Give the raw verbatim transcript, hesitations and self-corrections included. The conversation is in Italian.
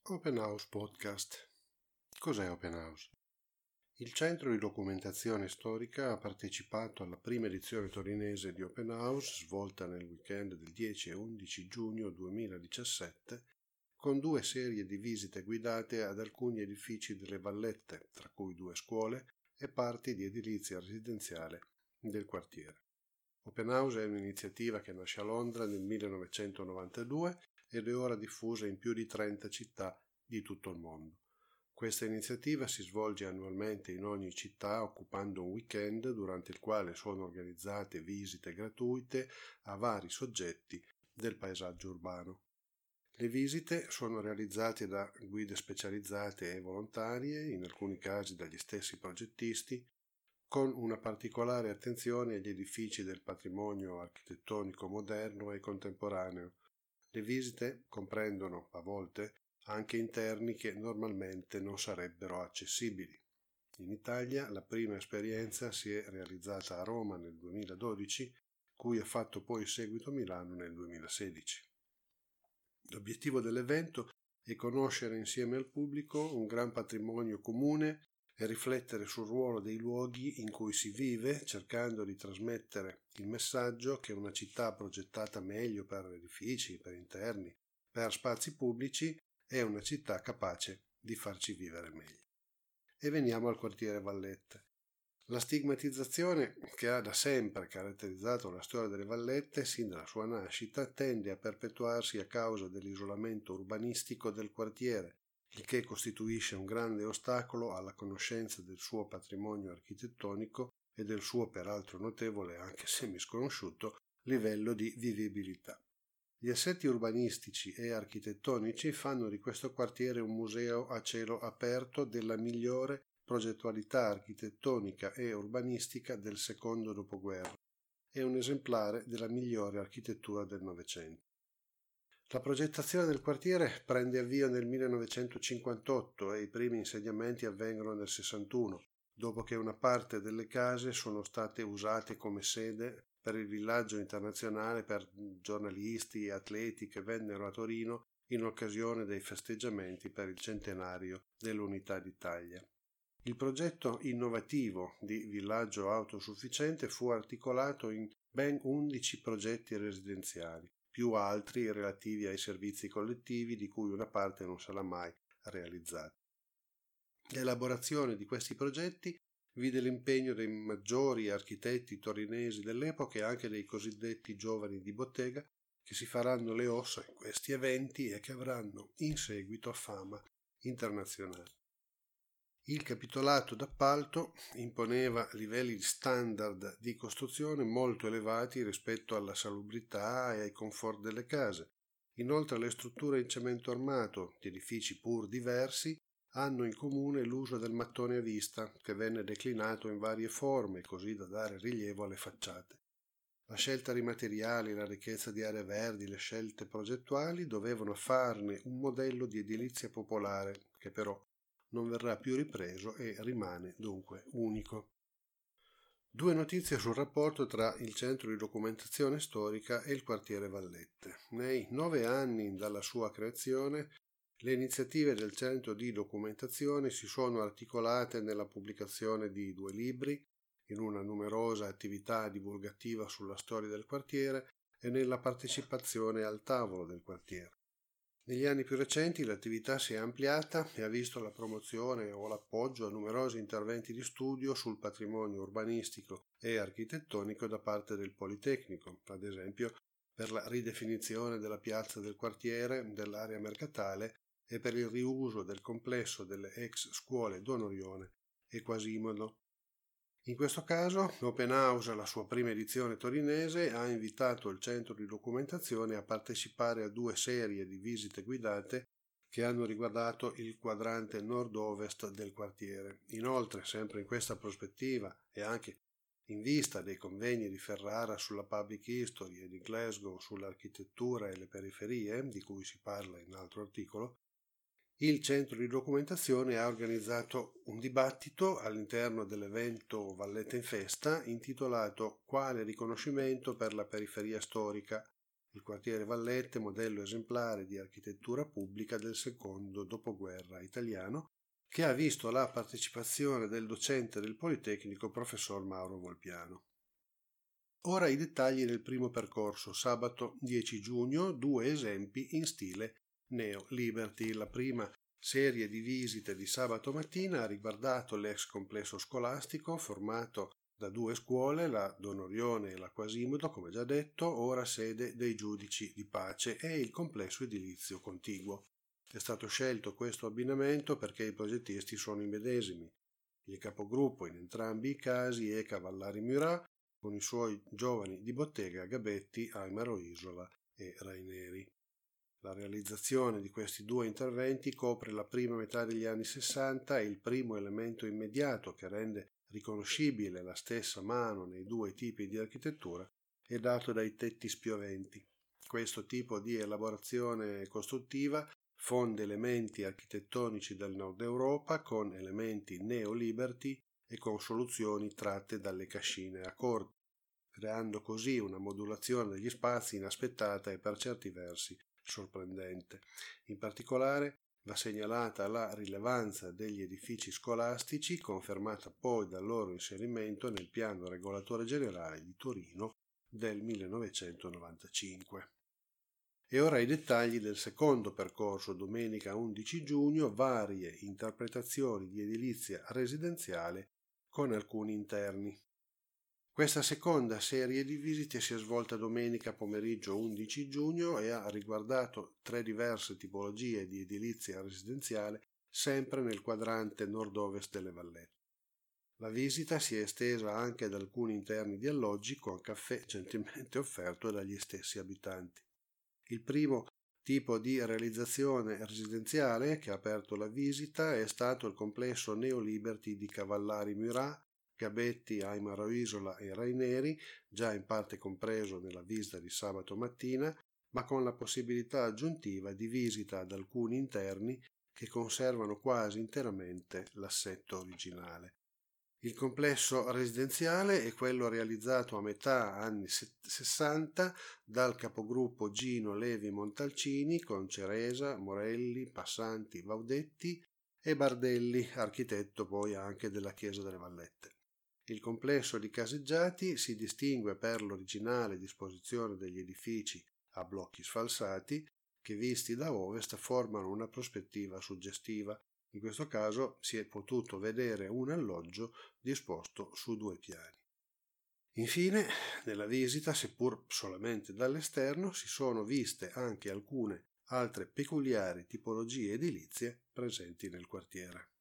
Open House Podcast. Cos'è Open House? Il Centro di Documentazione Storica ha partecipato alla prima edizione torinese di Open House, svolta nel weekend del dieci e undici giugno duemiladiciassette, con due serie di visite guidate ad alcuni edifici delle Vallette, tra cui due scuole e parti di edilizia residenziale del quartiere. Open House è un'iniziativa che nasce a Londra nel millenovecentonovantadue ed è ora diffusa in più di trenta città di tutto il mondo. Questa iniziativa si svolge annualmente in ogni città occupando un weekend durante il quale sono organizzate visite gratuite a vari soggetti del paesaggio urbano. Le visite sono realizzate da guide specializzate e volontarie, in alcuni casi dagli stessi progettisti, con una particolare attenzione agli edifici del patrimonio architettonico moderno e contemporaneo. Le visite comprendono, a volte, anche interni che normalmente non sarebbero accessibili. In Italia la prima esperienza si è realizzata a Roma nel duemiladodici, cui ha fatto poi seguito Milano nel duemilasedici. L'obiettivo dell'evento è conoscere insieme al pubblico un gran patrimonio comune e riflettere sul ruolo dei luoghi in cui si vive, cercando di trasmettere il messaggio che una città progettata meglio per edifici, per interni, per spazi pubblici è una città capace di farci vivere meglio. E veniamo al quartiere Vallette. La stigmatizzazione che ha da sempre caratterizzato la storia delle Vallette sin dalla sua nascita tende a perpetuarsi a causa dell'isolamento urbanistico del quartiere, il che costituisce un grande ostacolo alla conoscenza del suo patrimonio architettonico e del suo peraltro notevole, anche se misconosciuto, livello di vivibilità. Gli assetti urbanistici e architettonici fanno di questo quartiere un museo a cielo aperto della migliore progettualità architettonica e urbanistica del secondo dopoguerra e un esemplare della migliore architettura del Novecento. La progettazione del quartiere prende avvio nel millenovecentocinquantotto e i primi insediamenti avvengono nel sessantuno, dopo che una parte delle case sono state usate come sede per il villaggio internazionale per giornalisti e atleti che vennero a Torino in occasione dei festeggiamenti per il centenario dell'Unità d'Italia. Il progetto innovativo di villaggio autosufficiente fu articolato in ben undici progetti residenziali, più altri relativi ai servizi collettivi di cui una parte non sarà mai realizzata. L'elaborazione di questi progetti vide l'impegno dei maggiori architetti torinesi dell'epoca e anche dei cosiddetti giovani di bottega che si faranno le ossa in questi eventi e che avranno in seguito fama internazionale. Il capitolato d'appalto imponeva livelli standard di costruzione molto elevati rispetto alla salubrità e ai comfort delle case. Inoltre le strutture in cemento armato di edifici pur diversi hanno in comune l'uso del mattone a vista, che venne declinato in varie forme così da dare rilievo alle facciate. La scelta di materiali, la ricchezza di aree verdi, le scelte progettuali dovevano farne un modello di edilizia popolare che però non verrà più ripreso e rimane dunque unico. Due notizie sul rapporto tra il Centro di Documentazione Storica e il quartiere Vallette. Nei nove anni dalla sua creazione, le iniziative del Centro di Documentazione si sono articolate nella pubblicazione di due libri, in una numerosa attività divulgativa sulla storia del quartiere e nella partecipazione al tavolo del quartiere. Negli anni più recenti l'attività si è ampliata e ha visto la promozione o l'appoggio a numerosi interventi di studio sul patrimonio urbanistico e architettonico da parte del Politecnico, ad esempio per la ridefinizione della piazza del quartiere, dell'area mercatale e per il riuso del complesso delle ex scuole Donorione e Quasimodo. In questo caso, Open House, alla sua prima edizione torinese, ha invitato il Centro di Documentazione a partecipare a due serie di visite guidate che hanno riguardato il quadrante nord-ovest del quartiere. Inoltre, sempre in questa prospettiva e anche in vista dei convegni di Ferrara sulla Public History e di Glasgow sull'architettura e le periferie, di cui si parla in un altro articolo, il Centro di Documentazione ha organizzato un dibattito all'interno dell'evento Vallette in Festa intitolato Quale riconoscimento per la periferia storica? Il quartiere Vallette, modello esemplare di architettura pubblica del secondo dopoguerra italiano, che ha visto la partecipazione del docente del Politecnico professor Mauro Volpiano. Ora i dettagli del primo percorso, sabato dieci giugno, due esempi in stile Neo Liberty. La prima serie di visite di sabato mattina ha riguardato l'ex complesso scolastico formato da due scuole, la Don Orione e la Quasimodo, come già detto, ora sede dei giudici di pace, e il complesso edilizio contiguo. È stato scelto questo abbinamento perché i progettisti sono i medesimi. Il capogruppo in entrambi i casi è Cavallari Murat, con i suoi giovani di bottega Gabetti, Aimaro Isola e Raineri. La realizzazione di questi due interventi copre la prima metà degli anni sessanta e il primo elemento immediato che rende riconoscibile la stessa mano nei due tipi di architettura è dato dai tetti spioventi. Questo tipo di elaborazione costruttiva fonde elementi architettonici del nord Europa con elementi neo-liberty e con soluzioni tratte dalle cascine a corte, creando così una modulazione degli spazi inaspettata e per certi versi sorprendente. In particolare va segnalata la rilevanza degli edifici scolastici, confermata poi dal loro inserimento nel piano regolatore generale di Torino del millenovecentonovantacinque. E ora i dettagli del secondo percorso, domenica undici giugno, varie interpretazioni di edilizia residenziale con alcuni interni. Questa seconda serie di visite si è svolta domenica pomeriggio undici giugno e ha riguardato tre diverse tipologie di edilizia residenziale, sempre nel quadrante nord-ovest delle Vallette. La visita si è estesa anche ad alcuni interni di alloggi con caffè gentilmente offerto dagli stessi abitanti. Il primo tipo di realizzazione residenziale che ha aperto la visita è stato il complesso Neo Liberty di Cavallari Murat, Gabetti, Aimaro Isola e Raineri, già in parte compreso nella visita di sabato mattina, ma con la possibilità aggiuntiva di visita ad alcuni interni che conservano quasi interamente l'assetto originale. Il complesso residenziale è quello realizzato a metà anni sessanta dal capogruppo Gino Levi Montalcini con Ceresa, Morelli, Passanti, Vaudetti e Bardelli, architetto poi anche della Chiesa delle Vallette. Il complesso di caseggiati si distingue per l'originale disposizione degli edifici a blocchi sfalsati che visti da ovest formano una prospettiva suggestiva. In questo caso si è potuto vedere un alloggio disposto su due piani. Infine, nella visita, seppur solamente dall'esterno, si sono viste anche alcune altre peculiari tipologie edilizie presenti nel quartiere.